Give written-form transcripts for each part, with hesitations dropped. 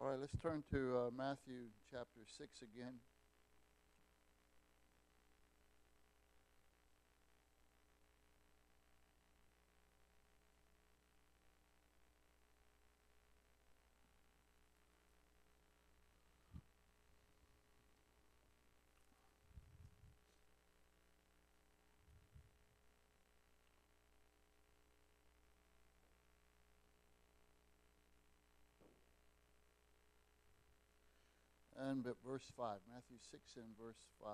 All right, let's turn to Matthew chapter 6 again. And verse 5, Matthew 6 and verse 5.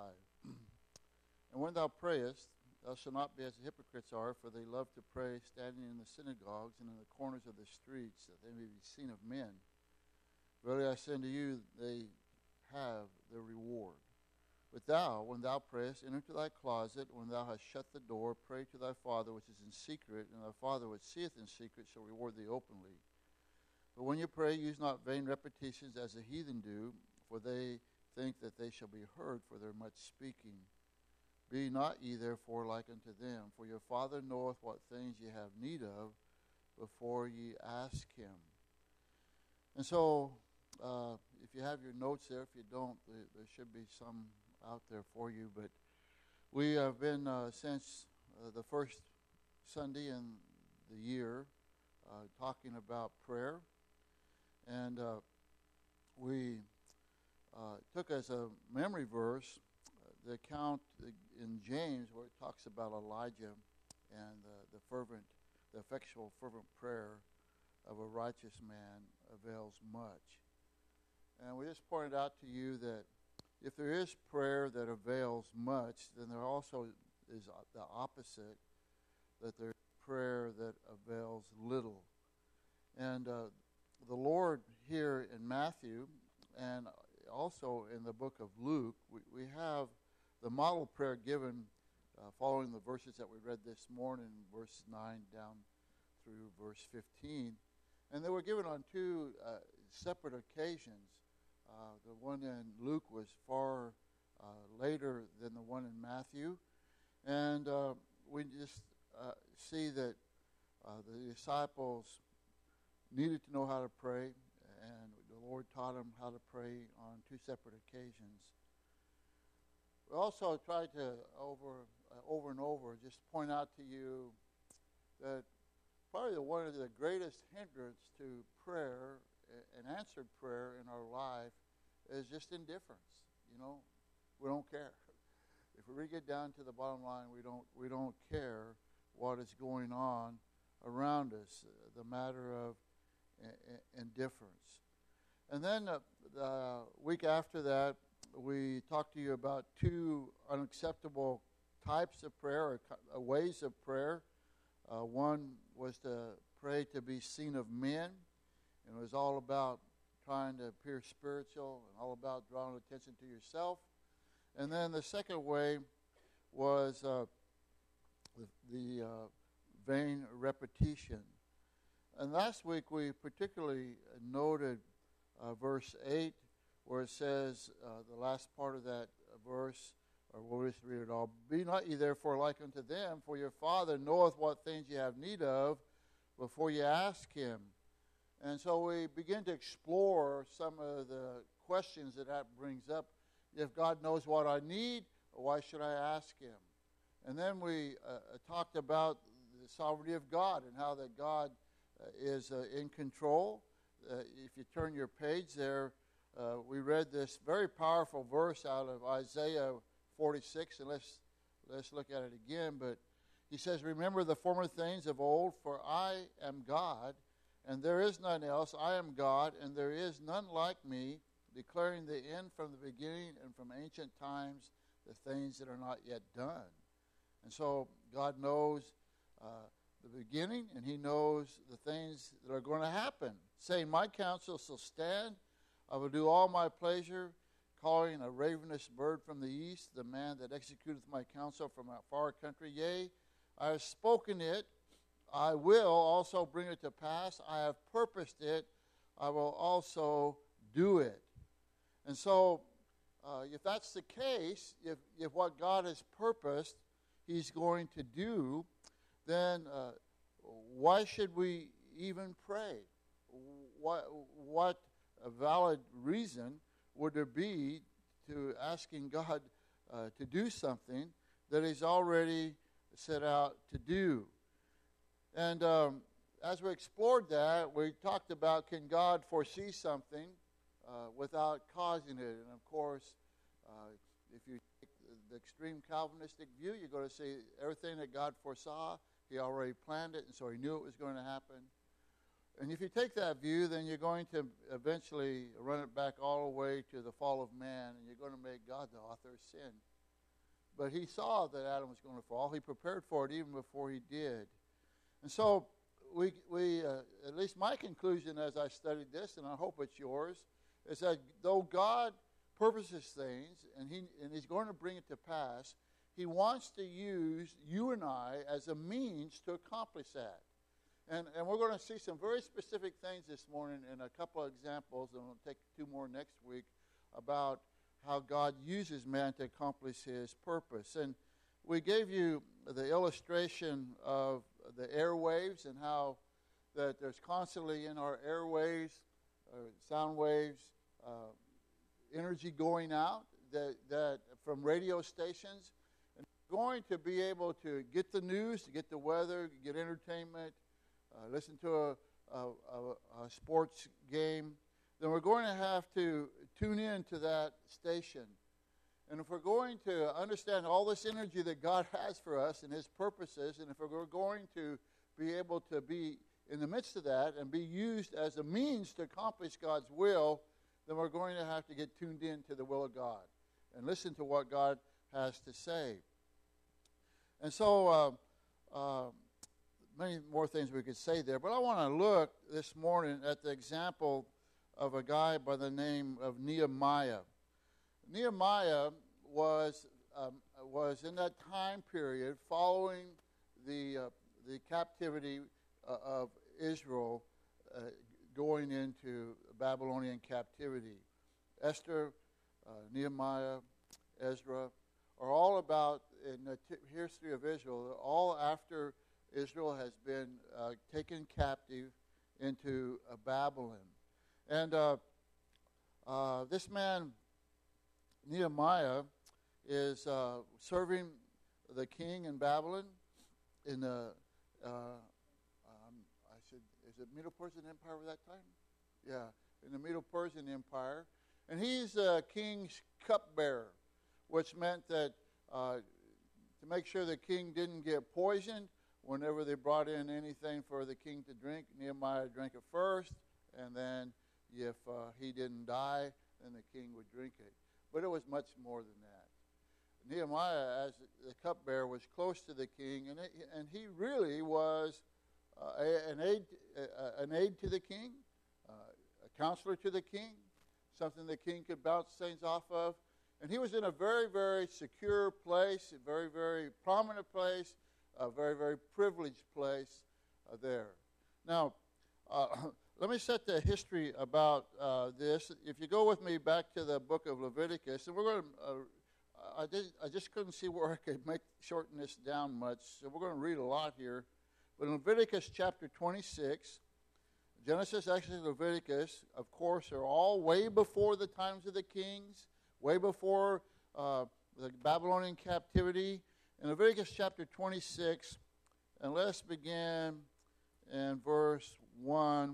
And when thou prayest, thou shalt not be as the hypocrites are, for they love to pray standing in the synagogues and in the corners of the streets, that they may be seen of men. Verily I say unto you, they have their reward. But thou, when thou prayest, enter into thy closet, when thou hast shut the door, pray to thy Father which is in secret, and thy Father which seeth in secret shall reward thee openly. But when you pray, use not vain repetitions as the heathen do, for they think that they shall be heard for their much speaking. Be not ye therefore like unto them, for your Father knoweth what things ye have need of before ye ask him. And so, if you have your notes there, if you don't, there should be some out there for you. But we have been, since the first Sunday in the year, talking about prayer. And we took as a memory verse the account in James where it talks about Elijah and the effectual fervent prayer of a righteous man avails much. And we just pointed out to you that if there is prayer that avails much, then there also is the opposite, that there's prayer that avails little. And the Lord here in Matthew and also in the book of Luke, we have the model prayer given following the verses that we read this morning, verse 9 down through verse 15. And they were given on two separate occasions. The one in Luke was far later than the one in Matthew. And we just see that the disciples needed to know how to pray, and the Lord taught them how to pray on two separate occasions. We also tried to, over and over, just point out to you that probably one of the greatest hindrance to prayer and answered prayer in our life is just indifference. We don't care. If we really get down to the bottom line, we don't care what is going on around us. The matter of indifference. And then the week after that, we talked to you about two unacceptable types of prayer, or ways of prayer. One was to pray to be seen of men, and it was all about trying to appear spiritual and all about drawing attention to yourself. And then the second way was the vain repetition. And last week we particularly noted verse 8, where it says, the last part of that verse, or we'll just read it all. Be not ye therefore like unto them, for your Father knoweth what things ye have need of before ye ask him. And so we begin to explore some of the questions that brings up. If God knows what I need, why should I ask him? And then we talked about the sovereignty of God and how that God is in control. If you turn your page there, we read this very powerful verse out of Isaiah 46, and let's look at it again. But he says, remember the former things of old, for I am God, and there is none else. I am God, and there is none like me, declaring the end from the beginning and from ancient times the things that are not yet done. And so God knows the beginning, and he knows the things that are going to happen, saying, my counsel shall stand. I will do all my pleasure, calling a ravenous bird from the east, the man that executeth my counsel from a far country. Yea, I have spoken it, I will also bring it to pass. I have purposed it, I will also do it. And so, if that's the case, if what God has purposed he's going to do, then why should we even pray? What valid reason would there be to asking God to do something that He's already set out to do? And as we explored that, we talked about, can God foresee something without causing it? And of course, if you take the extreme Calvinistic view, you're going to see everything that God foresaw, He already planned it, and so He knew it was going to happen. And if you take that view, then you're going to eventually run it back all the way to the fall of man, and you're going to make God the author of sin. But He saw that Adam was going to fall. He prepared for it even before he did. And so we at least my conclusion as I studied this, and I hope it's yours, is that though God purposes things, and He's going to bring it to pass, He wants to use you and I as a means to accomplish that. And we're going to see some very specific things this morning in a couple of examples, and we'll take two more next week, about how God uses man to accomplish His purpose. And we gave you the illustration of the airwaves and how that there's constantly in our airwaves, sound waves, energy going out that from radio stations. And we're going to be able to get the news, to get the weather, get entertainment, listen to a sports game, then we're going to have to tune in to that station. And if we're going to understand all this energy that God has for us and His purposes, and if we're going to be able to be in the midst of that and be used as a means to accomplish God's will, then we're going to have to get tuned in to the will of God and listen to what God has to say. And so many more things we could say there, but I want to look this morning at the example of a guy by the name of Nehemiah. Nehemiah was in that time period following the captivity of Israel going into Babylonian captivity. Esther, Nehemiah, Ezra are all about, in the history of Israel, all after Israel has been taken captive into Babylon. And this man, Nehemiah, is serving the king in Babylon in the, is it Medo-Persian Empire at that time? Yeah, in the Medo-Persian Empire. And he's the king's cupbearer, which meant that to make sure the king didn't get poisoned, whenever they brought in anything for the king to drink, Nehemiah drank it first, and then if he didn't die, then the king would drink it. But it was much more than that. Nehemiah, as the cupbearer, was close to the king, and he really was an aide to the king, a counselor to the king, something the king could bounce things off of. And he was in a very, very secure place, a very, very prominent place, a very, very privileged place there. Now, let me set the history about this. If you go with me back to the book of Leviticus, and we're going to, I just couldn't see where I could shorten this down much, so we're going to read a lot here. But in Leviticus chapter 26, Genesis, Exodus, Leviticus, of course, are all way before the times of the kings, way before the Babylonian captivity. In Leviticus chapter 26, and let's begin in verse 1.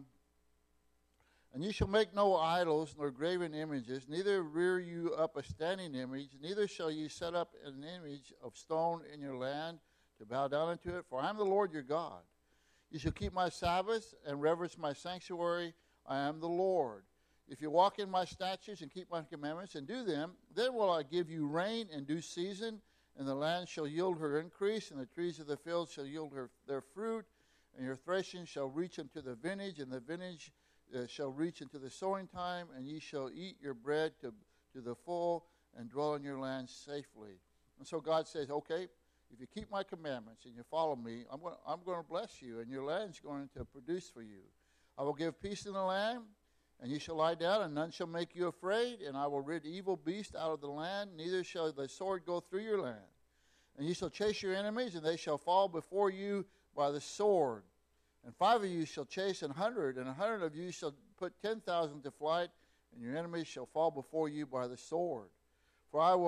And you shall make no idols nor graven images, neither rear you up a standing image, neither shall you set up an image of stone in your land to bow down unto it, for I am the Lord your God. You shall keep my Sabbaths and reverence my sanctuary. I am the Lord. If you walk in my statutes and keep my commandments and do them, then will I give you rain in due season, and the land shall yield her increase, and the trees of the field shall yield their fruit, and your threshing shall reach unto the vintage, and the vintage shall reach into the sowing time, and ye shall eat your bread to the full, and dwell in your land safely. And so God says, okay, if you keep my commandments and you follow me, I'm going to bless you, and your land's going to produce for you. I will give peace in the land, and you shall lie down, and none shall make you afraid, and I will rid evil beasts out of the land, neither shall the sword go through your land. And you shall chase your enemies, and they shall fall before you by the sword. And 5 of you shall chase 100, and 100 of you shall put 10,000 to flight, and your enemies shall fall before you by the sword. For I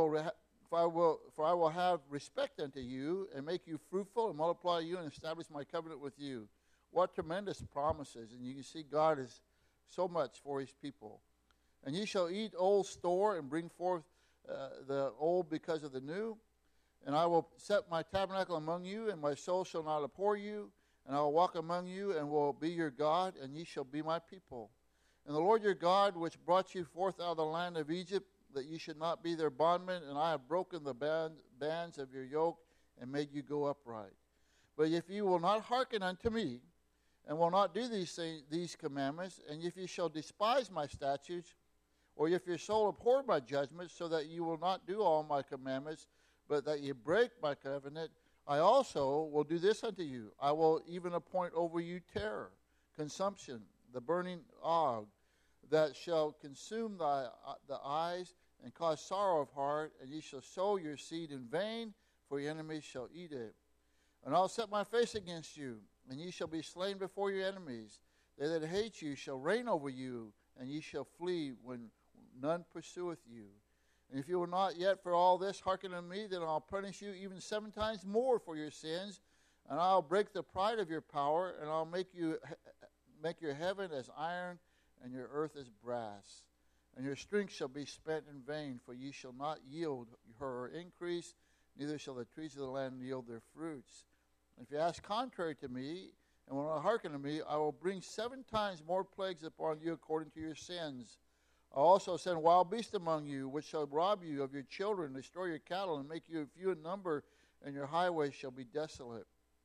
will have respect unto you, and make you fruitful, and multiply you, and establish my covenant with you. What tremendous promises. And you can see God is so much for his people. And ye shall eat old store, and bring forth the old because of the new. And I will set my tabernacle among you, and my soul shall not abhor you. And I will walk among you, and will be your God, and ye shall be my people. And the Lord your God, which brought you forth out of the land of Egypt, that ye should not be their bondmen, and I have broken the bands of your yoke, and made you go upright. But if ye will not hearken unto me, and will not do these commandments, and if ye shall despise my statutes, or if your soul abhor my judgments, so that ye will not do all my commandments, but that ye break my covenant, I also will do this unto you. I will even appoint over you terror, consumption, the burning og, that shall consume the eyes, and cause sorrow of heart, and ye shall sow your seed in vain, for your enemies shall eat it. And I'll set my face against you, and ye shall be slain before your enemies. They that hate you shall reign over you, and ye shall flee when none pursueth you. And if you will not yet for all this hearken unto me, then I'll punish you even 7 times more for your sins, and I'll break the pride of your power, and I'll make your heaven as iron, and your earth as brass. And your strength shall be spent in vain, for ye shall not yield her increase, neither shall the trees of the land yield their fruits. And if you ask contrary to me, and will not hearken to me, I will bring 7 times more plagues upon you according to your sins. I'll also send wild beasts among you, which shall rob you of your children, destroy your cattle, and make you few in number, and your highways shall be desolate.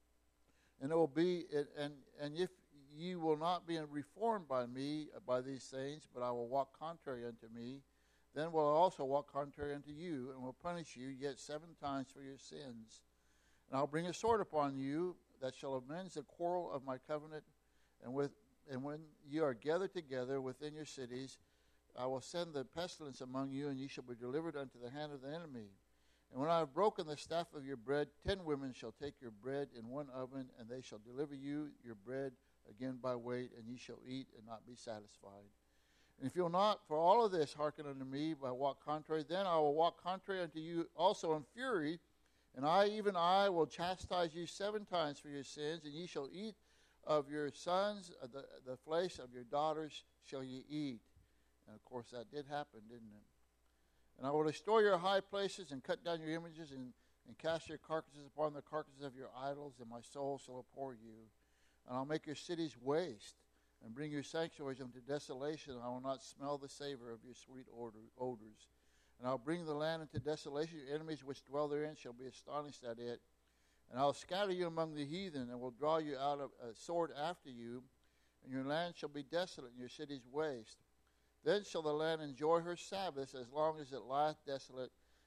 And it will be, and if ye will not be reformed by me by these things, but I will walk contrary unto me, then will I also walk contrary unto you, and will punish you yet 7 times for your sins. And I'll bring a sword upon you that shall avenge the quarrel of my covenant, and when you are gathered together within your cities, I will send the pestilence among you, and ye shall be delivered unto the hand of the enemy. And when I have broken the staff of your bread, 10 women shall take your bread in one oven, and they shall deliver you your bread again by weight, and ye shall eat and not be satisfied. And if you will not for all of this hearken unto me, but walk contrary, then I will walk contrary unto you also in fury, and even I will chastise you 7 times for your sins, and ye shall eat of your sons, the flesh of your daughters shall ye eat. And of course that did happen, didn't it? And I will destroy your high places, and cut down your images, and cast your carcasses upon the carcasses of your idols, and my soul shall abhor you. And I'll make your cities waste, and bring your sanctuaries into desolation. I will not smell the savor of your sweet odors. And I'll bring the land into desolation. Your enemies which dwell therein shall be astonished at it. And I'll scatter you among the heathen, and will draw you out of a sword after you. And your land shall be desolate, and your cities waste. Then shall the land enjoy her Sabbaths as long as it lieth desolate,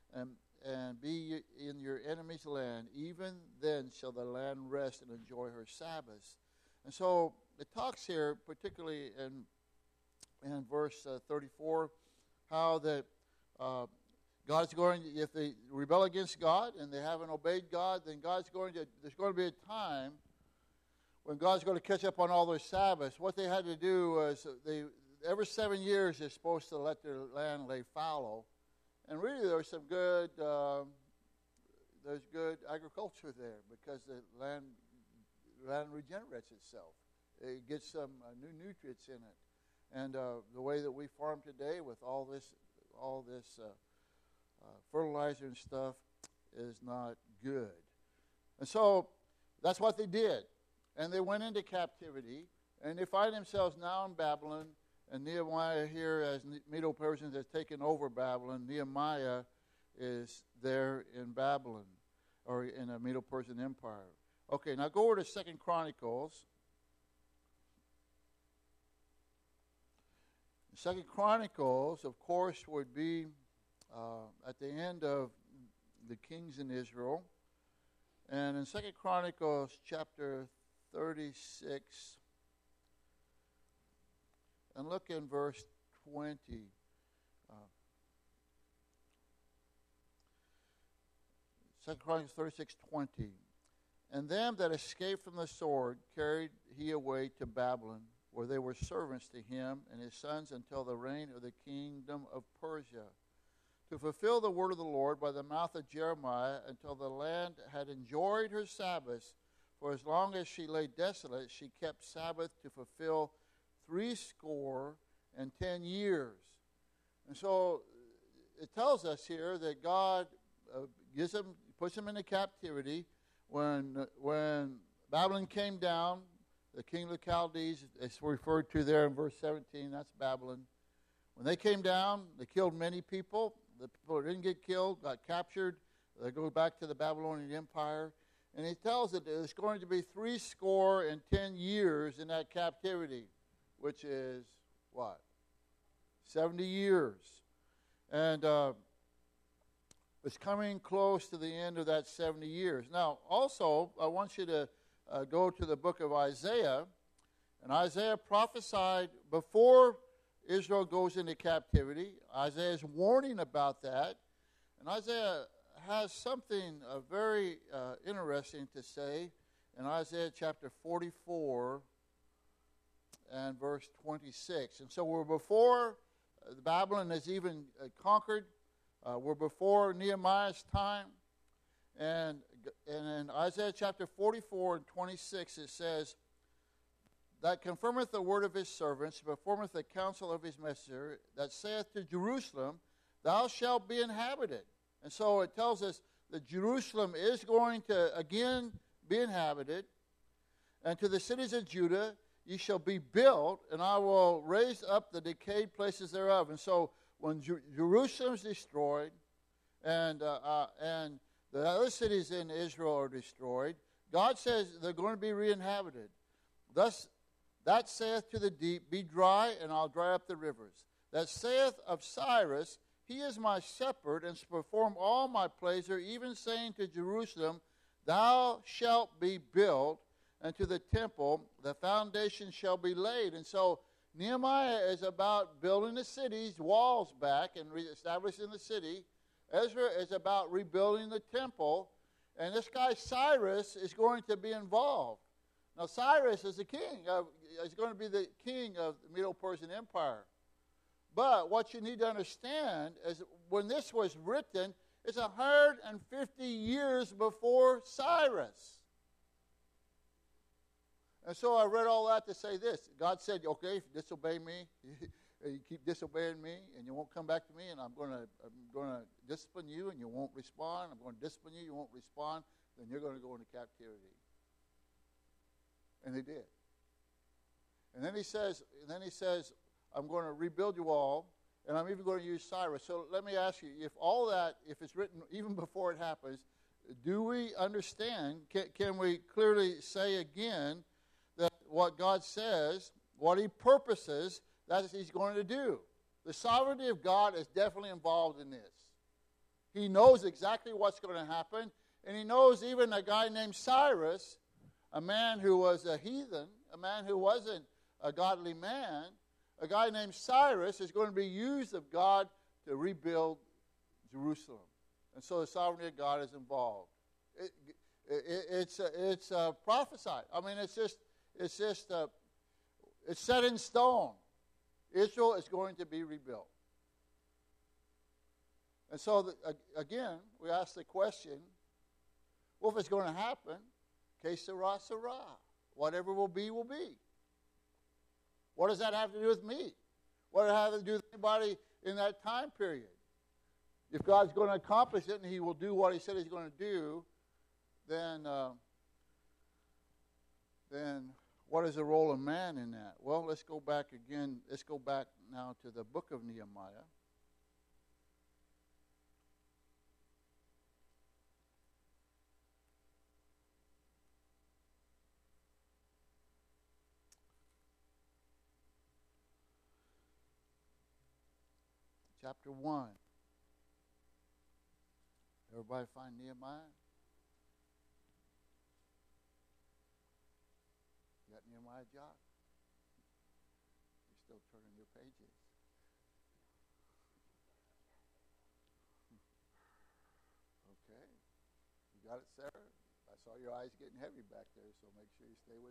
and be in your enemy's land. Even then shall the land rest and enjoy her Sabbaths. And so it talks here, particularly in verse 34, how that God's going to, if they rebel against God and they haven't obeyed God, then there's going to be a time when God's going to catch up on all their Sabbaths. What they had to do was every 7 years they're supposed to let their land lay fallow. And really there's some good, there's good agriculture there because the land regenerates itself. It gets some new nutrients in it. And the way that we farm today with all this fertilizer and stuff is not good. And so that's what they did. And they went into captivity, and they find themselves now in Babylon, and Nehemiah here, as Medo-Persians has taken over Babylon, Nehemiah is there in Babylon, or in the Medo-Persian Empire. Okay, now go over to 2 Chronicles. 2 Chronicles, of course, would be at the end of the kings in Israel. And in 2 Chronicles chapter 36, and look in verse 20. 2 Chronicles 36:20. And them that escaped from the sword carried he away to Babylon, where they were servants to him and his sons until the reign of the kingdom of Persia, to fulfill the word of the Lord by the mouth of Jeremiah, until the land had enjoyed her Sabbaths. For as long as she lay desolate, she kept Sabbath to fulfill 60 years. And so it tells us here that God puts them into captivity. When Babylon came down, the king of the Chaldees, it's referred to there in verse 17, that's Babylon. When they came down, they killed many people. The people that didn't get killed got captured. They go back to the Babylonian Empire. And he tells it there's going to be 70 years in that captivity, which is what? 70 years. And it's coming close to the end of that 70 years. Now, also, I want you to go to the book of Isaiah. And Isaiah prophesied before Israel goes into captivity. Isaiah is warning about that. And Isaiah has something very interesting to say in Isaiah chapter 44 and verse 26. And so we're before Babylon is even conquered. We're before Nehemiah's time. And in Isaiah chapter 44 and 26 it says, that confirmeth the word of his servants, performeth the counsel of his messenger, that saith to Jerusalem, thou shalt be inhabited. And so it tells us that Jerusalem is going to again be inhabited. And to the cities of Judah ye shall be built, and I will raise up the decayed places thereof. And so when Jerusalem is destroyed, and the other cities in Israel are destroyed, God says they're going to be re-inhabited. Thus, that saith to the deep, be dry, and I'll dry up the rivers. That saith of Cyrus, he is my shepherd, and shall perform all my pleasure, even saying to Jerusalem, thou shalt be built, and to the temple the foundation shall be laid. And so Nehemiah is about building the city's walls back and reestablishing the city. Ezra is about rebuilding the temple. And this guy Cyrus is going to be involved. Now Cyrus is the king. Is going to be the king of the Medo-Persian Empire. But what you need to understand is when this was written, it's 150 years before Cyrus. And so I read all that to say this. God said, okay, if you disobey me, you keep disobeying me, and you won't come back to me, and I'm going to discipline you, and you won't respond. I'm going to discipline you, you won't respond, then you're going to go into captivity. And they did. And then he says, I'm going to rebuild you all, and I'm even going to use Cyrus. So let me ask you, if all that, if it's written even before it happens, do we understand, can we clearly say again that what God says, what he purposes, that he's going to do? The sovereignty of God is definitely involved in this. He knows exactly what's going to happen, and he knows even a guy named Cyrus, a man who was a heathen, a man who wasn't a godly man, a guy named Cyrus is going to be used of God to rebuild Jerusalem. And so the sovereignty of God is involved. It's prophesied. I mean, it's set in stone. Israel is going to be rebuilt. And so, again, we ask the question, well, if it's going to happen, que sera, sera. Whatever will be, will be. What does that have to do with me? What does it have to do with anybody in that time period? If God's going to accomplish it and he will do what he said he's going to do, then what is the role of man in that? Well, let's go back again. Let's go back now to the book of Nehemiah. Chapter 1. Everybody find Nehemiah? You got Nehemiah, Jock? You're still turning your pages. Okay. You got it, Sarah? I saw your eyes getting heavy back there, so make sure you stay with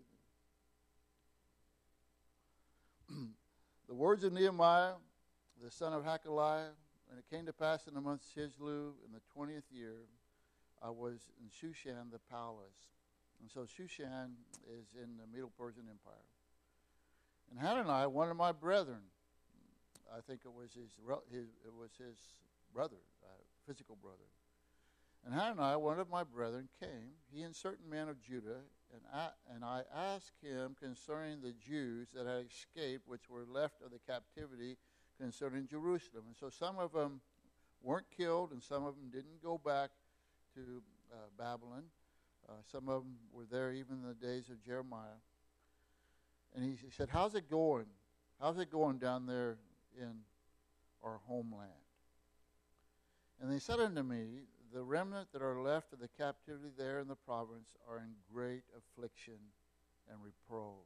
me. The words of Nehemiah, the son of Hakaliah, and it came to pass in the month Chislev in the 20th year, I was in Shushan the palace. And so Shushan is in the Middle Persian Empire. And Hanani, one of my brethren, I think it was his brother, physical brother. And Hanani, one of my brethren, came, he and certain men of Judah, and I asked him concerning the Jews that had escaped, which were left of the captivity, concerning Jerusalem. And so some of them weren't killed, and some of them didn't go back to Babylon. Some of them were there even in the days of Jeremiah. And he said, how's it going? How's it going down there in our homeland? And they said unto me, the remnant that are left of the captivity there in the province are in great affliction and reproach.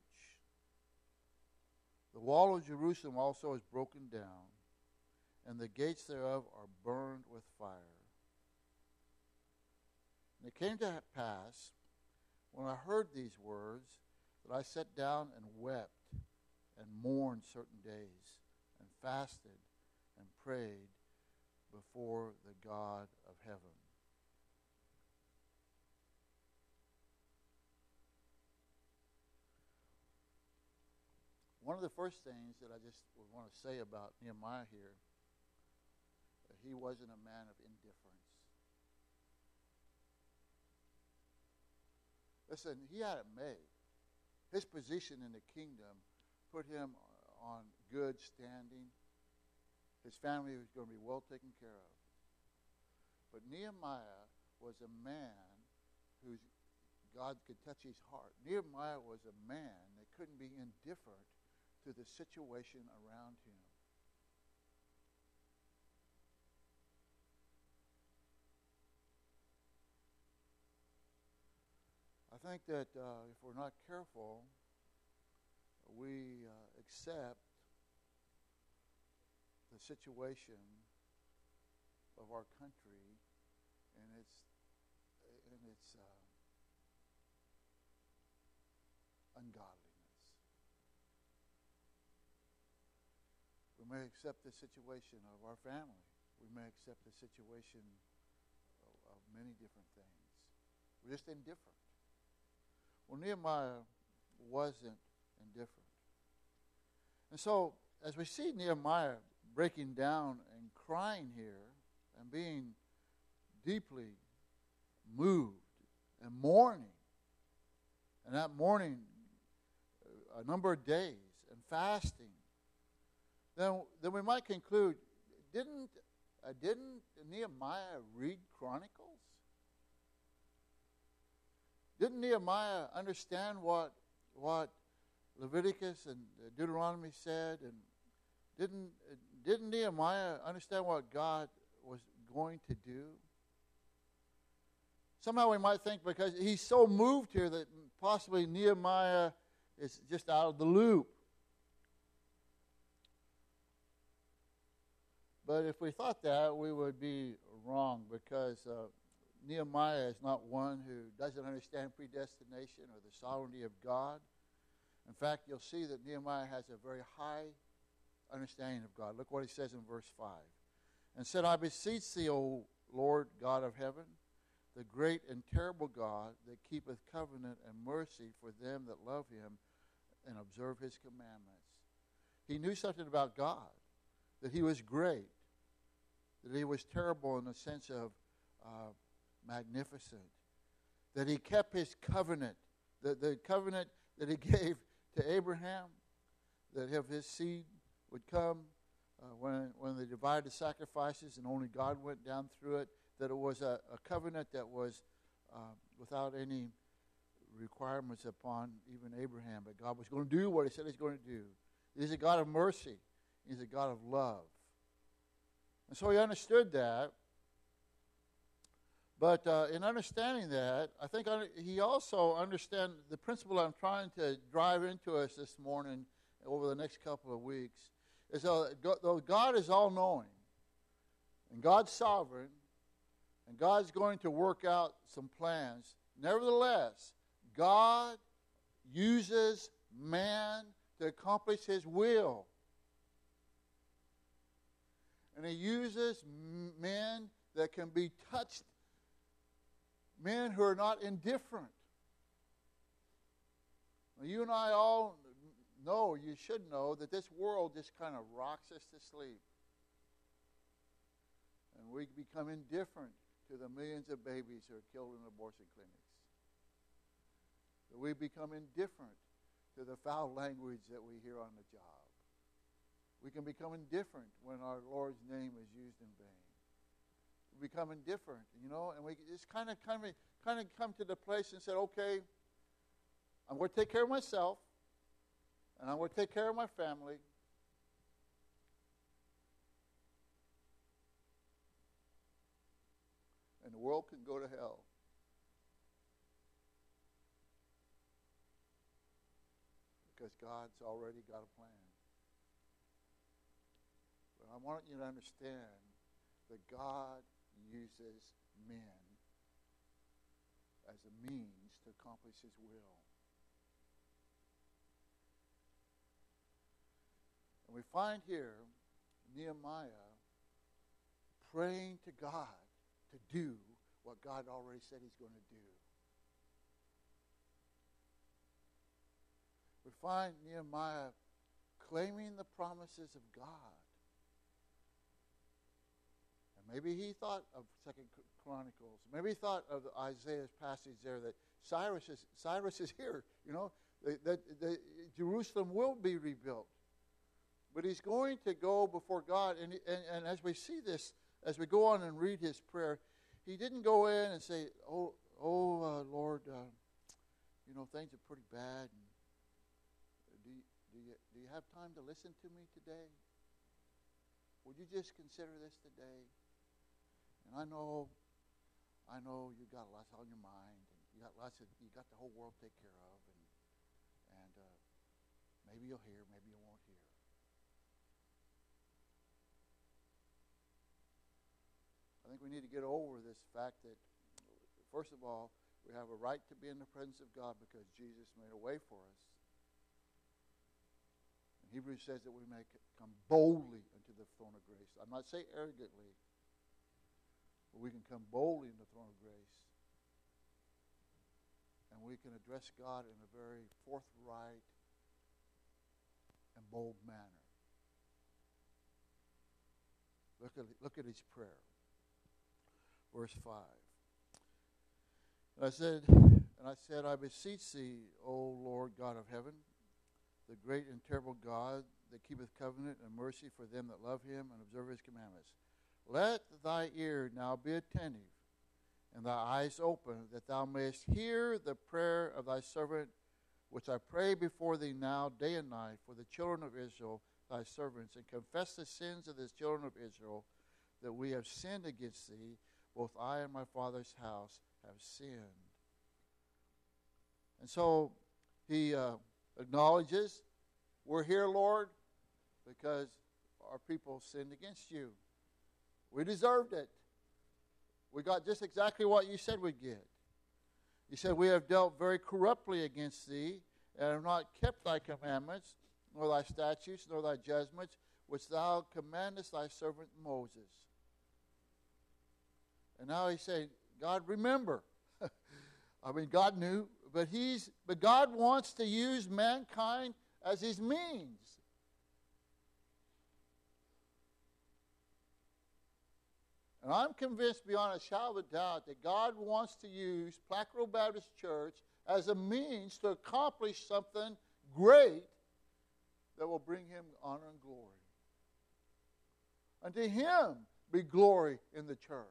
The wall of Jerusalem also is broken down, and the gates thereof are burned with fire. And it came to pass, when I heard these words, that I sat down and wept and mourned certain days, and fasted and prayed before the God of heaven. One of the first things that I just would want to say about Nehemiah here, he wasn't a man of indifference. Listen, he had it made. His position in the kingdom put him on good standing. His family was going to be well taken care of. But Nehemiah was a man whose God could touch his heart. Nehemiah was a man that couldn't be indifferent to the situation around him. I think that if we're not careful, we accept the situation of our country and its ungodliness. We may accept the situation of our family. We may accept the situation of many different things. We're just indifferent. Well, Nehemiah wasn't indifferent. And so, as we see Nehemiah breaking down and crying here and being deeply moved and mourning, and that mourning a number of days and fasting, then we might conclude, didn't Nehemiah read Chronicles? Didn't Nehemiah understand what Leviticus and Deuteronomy said? And didn't Nehemiah understand what God was going to do? Somehow we might think because he's so moved here that possibly Nehemiah is just out of the loop. But if we thought that, we would be wrong, because Nehemiah is not one who doesn't understand predestination or the sovereignty of God. In fact, you'll see that Nehemiah has a very high understanding of God. Look what he says in verse 5. And said, I beseech thee, O Lord God of heaven, the great and terrible God that keepeth covenant and mercy for them that love him and observe his commandments. He knew something about God, that he was great, that he was terrible in the sense of magnificent, that he kept his covenant, the covenant that he gave to Abraham, that of his seed would come when they divided the sacrifices and only God went down through it, that it was a covenant that was without any requirements upon even Abraham, but God was going to do what he said he's going to do. He's a God of mercy. He's a God of love. And so he understood that. But in understanding that, I think he also understands the principle I'm trying to drive into us this morning over the next couple of weeks, is though God is all-knowing, and God's sovereign, and God's going to work out some plans, Nevertheless, God uses man to accomplish his will. And he uses men that can be touched, men who are not indifferent. You and I all know, you should know, that this world just kind of rocks us to sleep. And we become indifferent to the millions of babies who are killed in abortion clinics. That we become indifferent to the foul language that we hear on the job. We can become indifferent when our Lord's name is used in vain. We become indifferent, and we just kind of come to the place and say, okay, I'm going to take care of myself, and I'm going to take care of my family. And the world can go to hell. Because God's already got a plan. But I want you to understand that God uses men as a means to accomplish his will. And we find here Nehemiah praying to God to do what God already said he's going to do. We find Nehemiah claiming the promises of God. And maybe he thought of 2 Chronicles. Maybe he thought of Isaiah's passage there that Cyrus is here. That Jerusalem will be rebuilt. But he's going to go before God. And as we see this, as we go on and read his prayer, he didn't go in and say, Lord, things are pretty bad. And do you have time to listen to me today? Would you just consider this today? And I know you got lots on your mind, and you got the whole world to take care of, and maybe you'll hear, maybe you won't hear. I think we need to get over this fact that, first of all, we have a right to be in the presence of God because Jesus made a way for us. And Hebrews says that we may come boldly into the throne of grace. I'm not saying arrogantly, but we can come boldly in the throne of grace. And we can address God in a very forthright and bold manner. Look at his prayer. Verse 5. And I said, I beseech thee, O Lord God of heaven, the great and terrible God that keepeth covenant and mercy for them that love him and observe his commandments. Let thy ear now be attentive, and thy eyes open, that thou mayest hear the prayer of thy servant, which I pray before thee now day and night for the children of Israel, thy servants, and confess the sins of the children of Israel, that we have sinned against thee. Both I and my father's house have sinned. And so he acknowledges, we're here, Lord, because our people sinned against you. We deserved it. We got just exactly what you said we'd get. You said, we have dealt very corruptly against thee, and have not kept thy commandments, nor thy statutes, nor thy judgments, which thou commandest thy servant Moses. And now he's saying, God, remember. I mean, God knew, but God wants to use mankind as his means. And I'm convinced beyond a shadow of a doubt that God wants to use Platte Grove Baptist Church as a means to accomplish something great that will bring him honor and glory. And to him be glory in the church.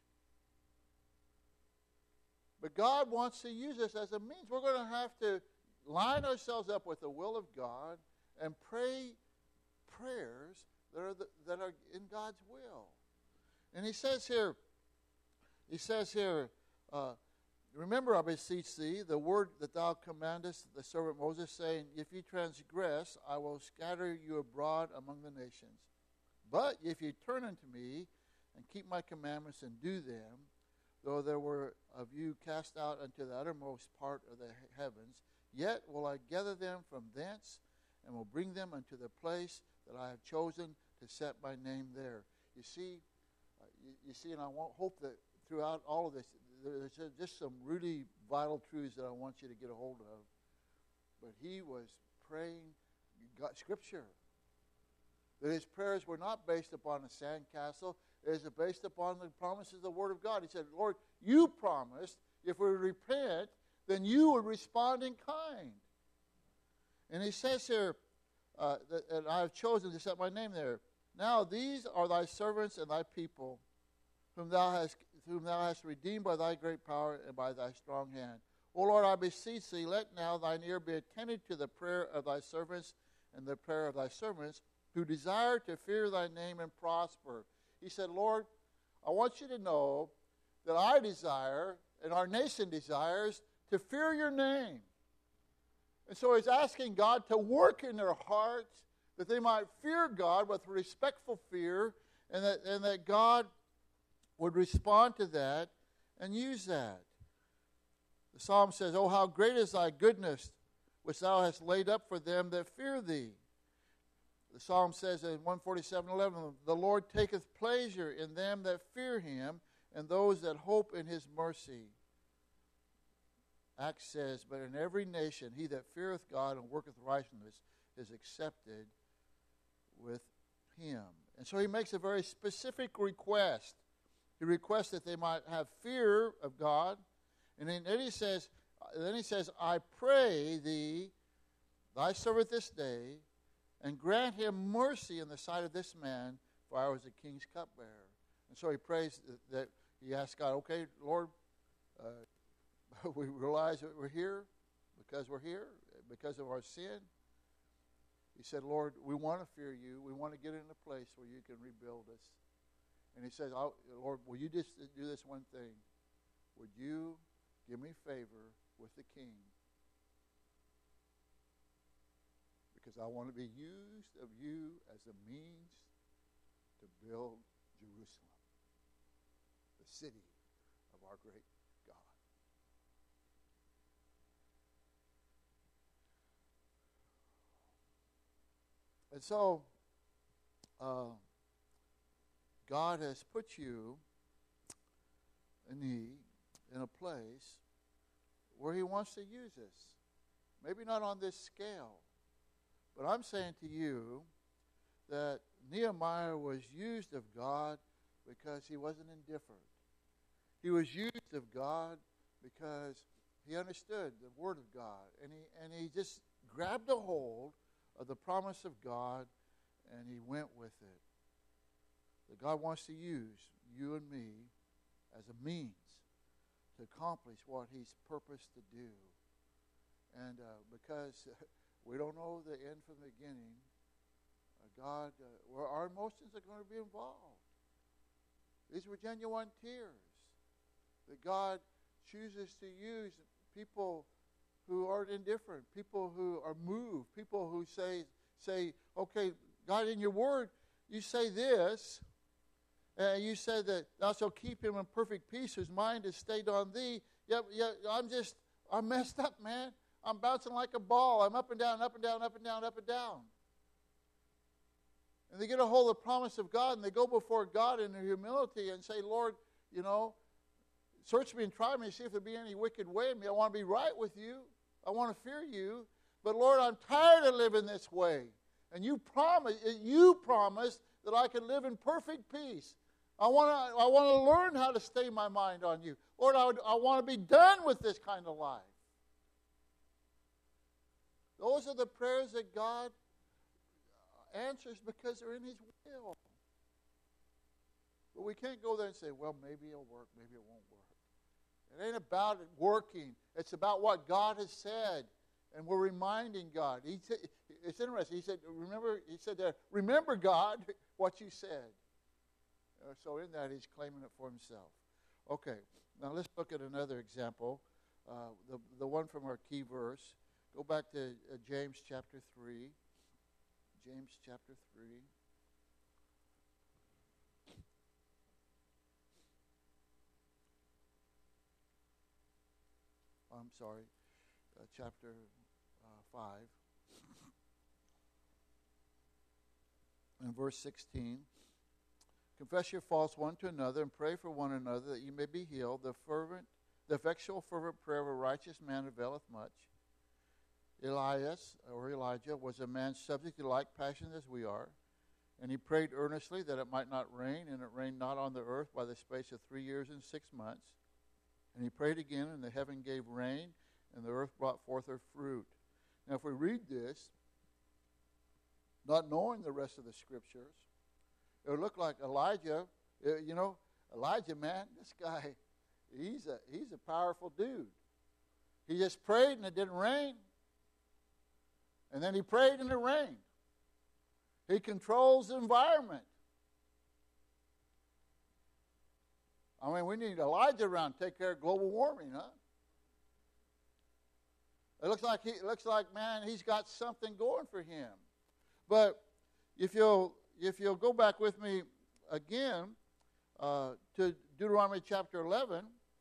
But God wants to use us as a means. We're going to have to line ourselves up with the will of God and pray prayers that are in God's will. And he says here, remember, I beseech thee, the word that thou commandest the servant Moses, saying, if ye transgress, I will scatter you abroad among the nations. But if ye turn unto me and keep my commandments and do them, though there were of you you cast out unto the uttermost part of the heavens. Yet will I gather them from thence, and will bring them unto the place that I have chosen to set my name there. You see, and I hope that throughout all of this, there's just some really vital truths that I want you to get a hold of. But he was praying Scripture. That his prayers were not based upon a sandcastle. It is based upon the promises of the Word of God. He said, Lord, you promised if we repent, then you would respond in kind. And he says here, that I have chosen to set my name there. Now these are thy servants and thy people, whom thou hast redeemed by thy great power and by thy strong hand. O Lord, I beseech thee, let now thine ear be attentive to the prayer of thy servants and the prayer of thy servants, who desire to fear thy name and prosper. He said, Lord, I want you to know that I desire, and our nation desires, to fear your name. And so he's asking God to work in their hearts that they might fear God with respectful fear, and that God would respond to that and use that. The psalm says, Oh, how great is thy goodness, which thou hast laid up for them that fear thee. The psalm says in 147:11, The Lord taketh pleasure in them that fear him, and those that hope in his mercy. Acts says, But in every nation he that feareth God and worketh righteousness is accepted with him. And so he makes a very specific request. He requests that they might have fear of God. And then he says, I pray thee, thy servant this day, and grant him mercy in the sight of this man, for I was a king's cupbearer. And so he prays that he asks God, okay, Lord, we realize that we're here, because of our sin. He said, Lord, we want to fear you. We want to get in a place where you can rebuild us. And he says, Lord, will you just do this one thing? Would you give me favor with the king? Because I want to be used of you as a means to build Jerusalem, the city of our great God. And so, God has put you in a place where he wants to use us. Maybe not on this scale, but I'm saying to you that Nehemiah was used of God because he wasn't indifferent. He was used of God because he understood the Word of God, and he just grabbed a hold of the promise of God, and he went with it. That God wants to use you and me as a means to accomplish what he's purposed to do. And because we don't know the end from the beginning, where our emotions are going to be involved. These were genuine tears that God chooses to use people who aren't indifferent, people who are moved, people who say, okay, God, in your word, you say this, and you said that thou shalt keep him in perfect peace whose mind is stayed on thee. Yeah, I'm messed up, man. I'm bouncing like a ball. I'm up and down, up and down, up and down, up and down. And they get a hold of the promise of God, and they go before God in their humility and say, Lord, search me and try me, see if there be any wicked way in me. I want to be right with you. I want to fear you. But Lord, I'm tired of living this way. And you promised that I can live in perfect peace. I want to learn how to stay my mind on you. Lord, I want to be done with this kind of life. Those are the prayers that God answers because they're in his will. But we can't go there and say, well, maybe it'll work, maybe it won't work. It ain't about it working. It's about what God has said. And we're reminding God. It's interesting. He said there, remember, God, what you said. So in that, he's claiming it for himself. Okay, now let's look at another example. The one from our key verse. Go back to James chapter 3. James chapter 3. I'm sorry, chapter 5. In verse 16, confess your faults one to another and pray for one another that you may be healed. The effectual fervent prayer of a righteous man availeth much. Elijah was a man subject to like passions as we are, and he prayed earnestly that it might not rain, and it rained not on the earth by the space of 3 years and 6 months. And he prayed again, and the heaven gave rain, and the earth brought forth her fruit. Now, if we read this, not knowing the rest of the scriptures, it would look like Elijah. Elijah, man, this guy, he's a powerful dude. He just prayed and it didn't rain. And then he prayed and it rained. He controls the environment. I mean, we need Elijah around to take care of global warming, huh? It looks like, man, he's got something going for him. But if you'll go back with me again to Deuteronomy chapter 11,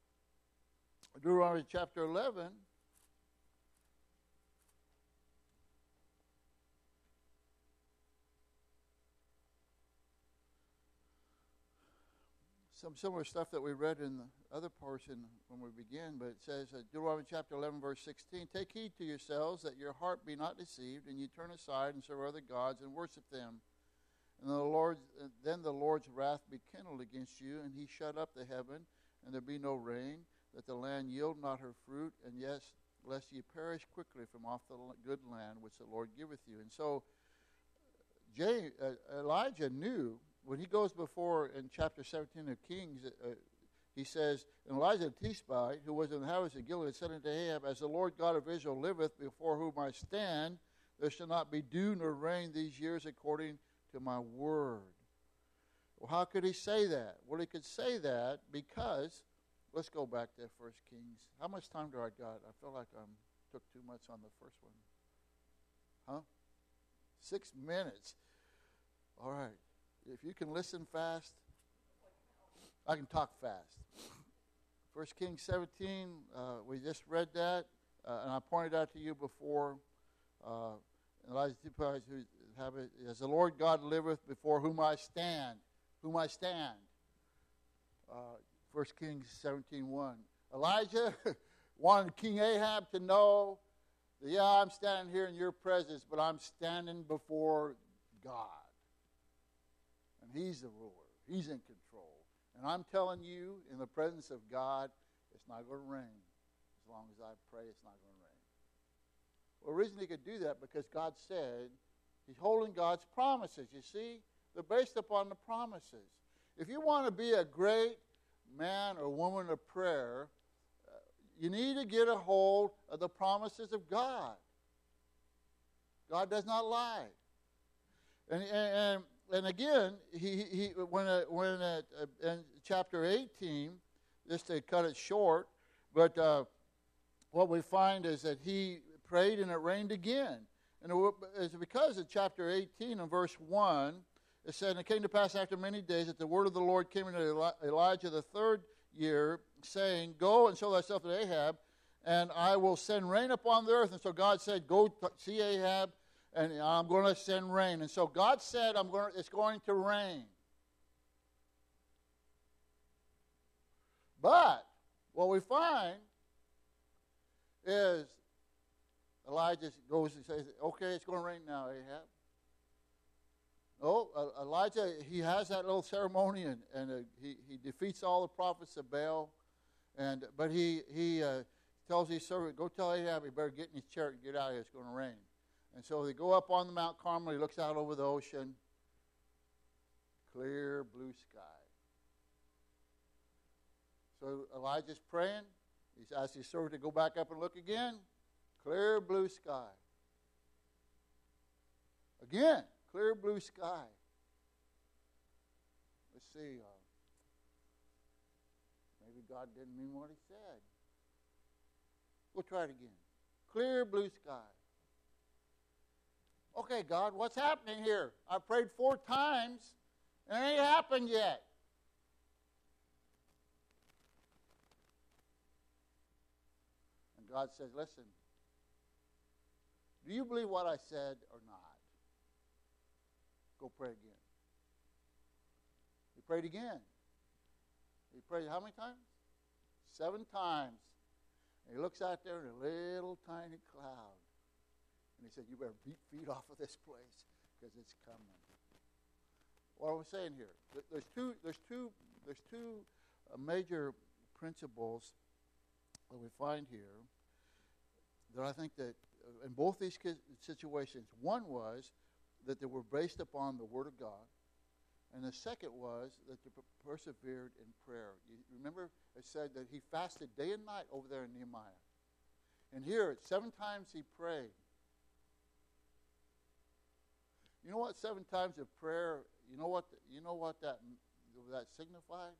some similar stuff that we read in the other portion when we begin, but it says, Deuteronomy chapter 11, verse 16, take heed to yourselves that your heart be not deceived, and you turn aside and serve other gods and worship them. And then the Lord's wrath be kindled against you, and he shut up the heaven, and there be no rain, that the land yield not her fruit, and yes, lest ye perish quickly from off the good land which the Lord giveth you. And so Elijah knew, when he goes before in chapter 17 of Kings, he says, and Elijah the Tishbite, who was in the house of Gilead, said unto Ahab, as the Lord God of Israel liveth, before whom I stand, there shall not be dew nor rain these years according to my word. Well, how could he say that? Well, he could say that because, let's go back to 1 Kings. How much time do I got? I feel like I took too much on the first one. Huh? 6 minutes. All right. If you can listen fast, I can talk fast. 1 Kings 17, we just read that, and I pointed out to you before, Elijah who have it, as the Lord God liveth, before whom I stand. 1 Kings 17:1. Elijah wanted King Ahab to know that, yeah, I'm standing here in your presence, but I'm standing before God. And he's the ruler. He's in control. And I'm telling you, in the presence of God, it's not going to rain. As long as I pray, it's not going to rain. Well, the reason he could do that, because God said, he's holding God's promises. You see, they're based upon the promises. If you want to be a great man or woman of prayer, you need to get a hold of the promises of God. God does not lie. And again, when in chapter 18, just to cut it short, but what we find is that he prayed and it rained again. And it's because of chapter 18 and verse 1, it said, and it came to pass after many days that the word of the Lord came into Elijah the third year, saying, go and show thyself to Ahab, and I will send rain upon the earth. And so God said, go see Ahab, and I'm going to send rain. And so God said, it's going to rain. But what we find is Elijah goes and says, okay, it's going to rain now, Ahab. Oh, Elijah, he has that little ceremony, and he defeats all the prophets of Baal. But he tells his servant, go tell Ahab he better get in his chariot and get out of here, it's going to rain. And so they go up on the Mount Carmel. He looks out over the ocean. Clear blue sky. So Elijah's praying. He's asked his servant to go back up and look again. Clear blue sky. Again, clear blue sky. Let's see. Maybe God didn't mean what he said. We'll try it again. Clear blue sky. Okay, God, what's happening here? I prayed 4 times, and it ain't happened yet. And God says, listen, do you believe what I said or not? Go pray again. He prayed again. He prayed how many times? 7 times. And he looks out there in a little tiny cloud. And he said, you better beat feet off of this place because it's coming. What am I saying here? There's two major principles that we find here that I think that in both these situations, one was that they were based upon the Word of God, and the second was that they persevered in prayer. You remember it said that he fasted day and night over there in Nehemiah. And here, 7 times he prayed. You know what 7 times of prayer, you know what that signified?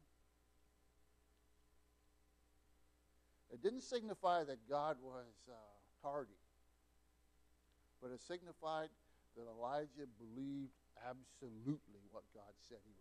It didn't signify that God was tardy, but it signified that Elijah believed absolutely what God said he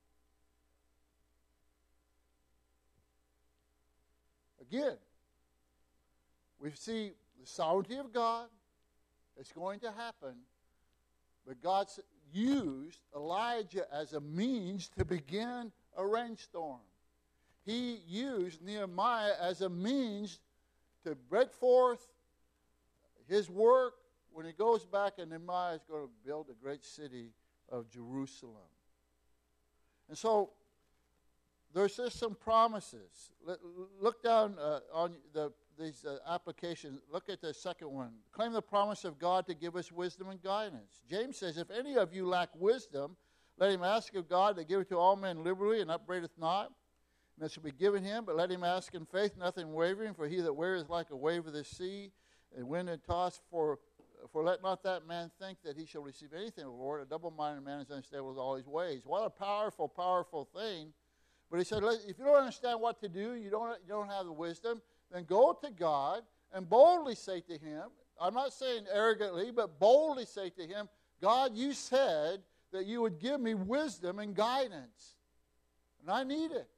would do. Again, we see the sovereignty of God. It's going to happen. But God used Elijah as a means to begin a rainstorm. He used Nehemiah as a means to bring forth his work when he goes back, and Nehemiah is going to build a great city of Jerusalem. And so there's just some promises. Look down on these applications. Look at the second one. Claim the promise of God to give us wisdom and guidance. James says, if any of you lack wisdom, let him ask of God to give it to all men liberally and upbraideth not. And it shall be given him, but let him ask in faith, nothing wavering. For he that weareth like a wave of the sea, and wind and tossed, for let not that man think that he shall receive anything of the Lord. A double-minded man is unstable in all his ways. What a powerful, powerful thing. But he said, if you don't understand what to do, you don't have the wisdom, then go to God and boldly say to him, I'm not saying arrogantly, but boldly say to him, God, you said that you would give me wisdom and guidance, and I need it.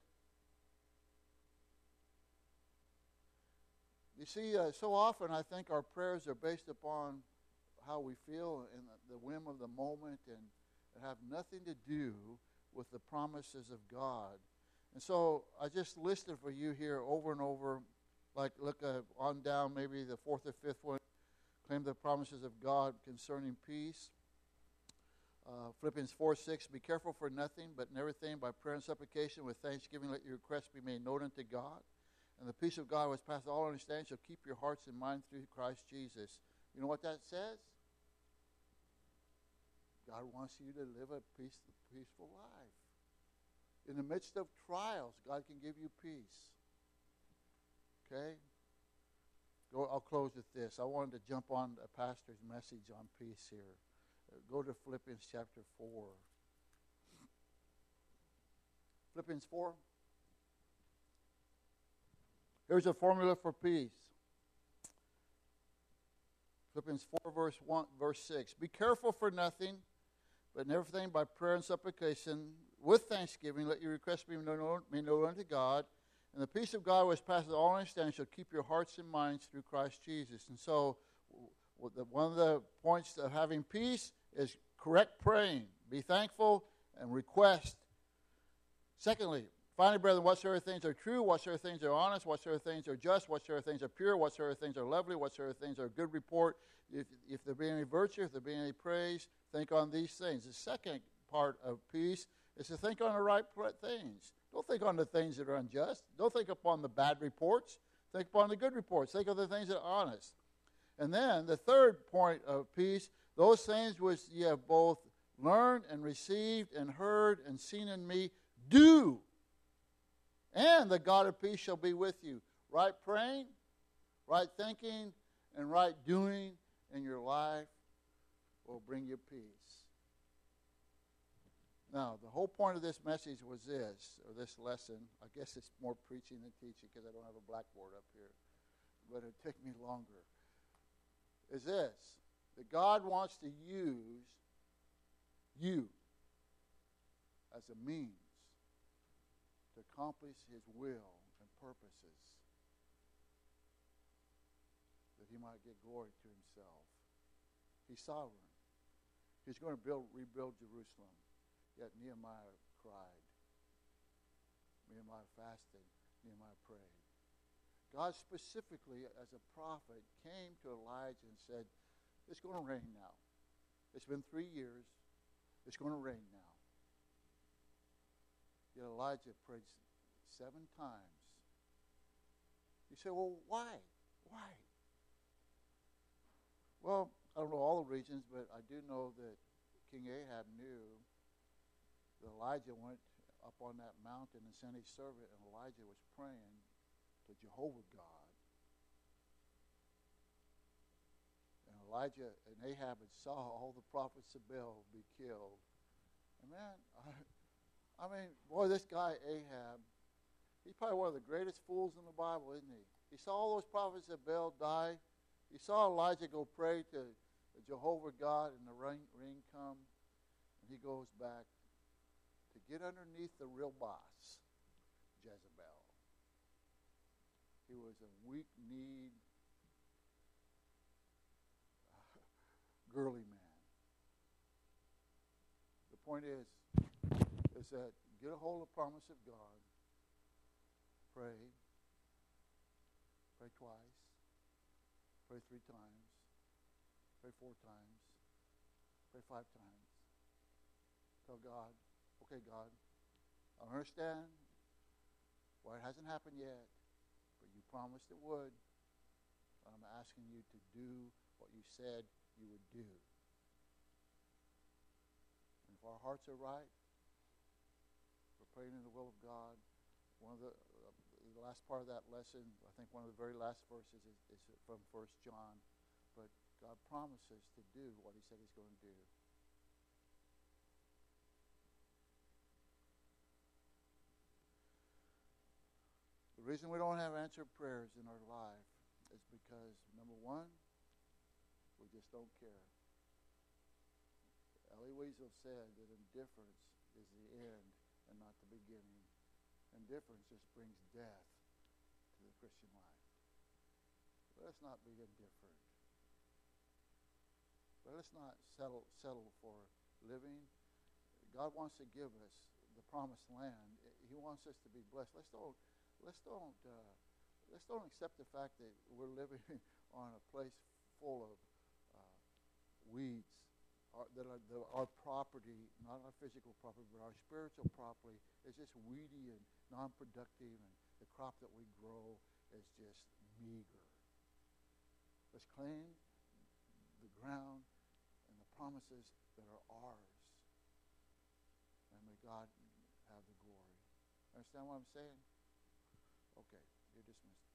You see, so often I think our prayers are based upon how we feel and the whim of the moment, and have nothing to do with the promises of God. And so I just listed for you here over and over, like look on down maybe the 4th or 5th one, claim the promises of God concerning peace. Philippians 4:6, be careful for nothing, but in everything by prayer and supplication with thanksgiving let your requests be made known unto God. And the peace of God which passeth all understanding shall keep your hearts and minds through Christ Jesus. You know what that says? God wants you to live a peaceful life. In the midst of trials, God can give you peace. Okay? I'll close with this. I wanted to jump on a pastor's message on peace here. Go to Philippians chapter 4. Philippians 4. Here's a formula for peace. Philippians 4, verse 6. Be careful for nothing, but in everything by prayer and supplication, with thanksgiving, let your requests be known unto God. And the peace of God which passeth all understanding shall keep your hearts and minds through Christ Jesus. And so one of the points of having peace is correct praying. Be thankful and request. Secondly, finally, brethren, whatsoever things are true, whatsoever things are honest, whatsoever things are just, whatsoever things are pure, whatsoever things are lovely, whatsoever things are good report, if there be any virtue, if there be any praise, think on these things. The second part of peace is to think on the right things. Don't think on the things that are unjust. Don't think upon the bad reports. Think upon the good reports. Think of the things that are honest. And then the third point of peace, those things which ye have both learned and received and heard and seen in me, do. And the God of peace shall be with you. Right praying, right thinking, and right doing in your life will bring you peace. Now, the whole point of this message was this, or this lesson. I guess it's more preaching than teaching because I don't have a blackboard up here. But it'll take me longer. Is this, that God wants to use you as a means to accomplish his will and purposes. might get glory to himself. He's sovereign. He's going to rebuild Jerusalem. Yet Nehemiah cried. Nehemiah fasted. Nehemiah prayed. God specifically, as a prophet, came to Elijah and said, it's going to rain now. It's been 3 years. It's going to rain now. Yet Elijah prayed 7 times. You say, well, why? Why? Well, I don't know all the reasons, but I do know that King Ahab knew that Elijah went up on that mountain and sent his servant, and Elijah was praying to Jehovah God. And Elijah and Ahab had saw all the prophets of Baal be killed. And man, I mean, boy, this guy Ahab, he's probably one of the greatest fools in the Bible, isn't he? He saw all those prophets of Baal die. He saw Elijah go pray to Jehovah God and the rain come. And he goes back to get underneath the real boss, Jezebel. He was a weak-kneed, girly man. The point is that get a hold of the promise of God. Pray. Pray twice. Pray 3 times. Pray 4 times. Pray 5 times. Tell God, okay, God, I understand why it hasn't happened yet, but you promised it would. I'm asking you to do what you said you would do. And if our hearts are right, we're praying in the will of God. One of the last part of that lesson, I think one of the very last verses is from 1 John. But God promises to do what he said he's going to do. The reason we don't have answered prayers in our life is because, number one, we just don't care. Elie Wiesel said that indifference is the end and not the beginning. Indifference just brings death to the Christian life. Let us not be indifferent. Let us not settle for living. God wants to give us the promised land. He wants us to be blessed. Let's don't accept the fact that we're living on a place full of weeds that are our property, not our physical property, but our spiritual property is just weedy and non-productive, and the crop that we grow is just meager. Let's claim the ground and the promises that are ours, and may God have the glory. Understand what I'm saying? Okay, you're dismissed.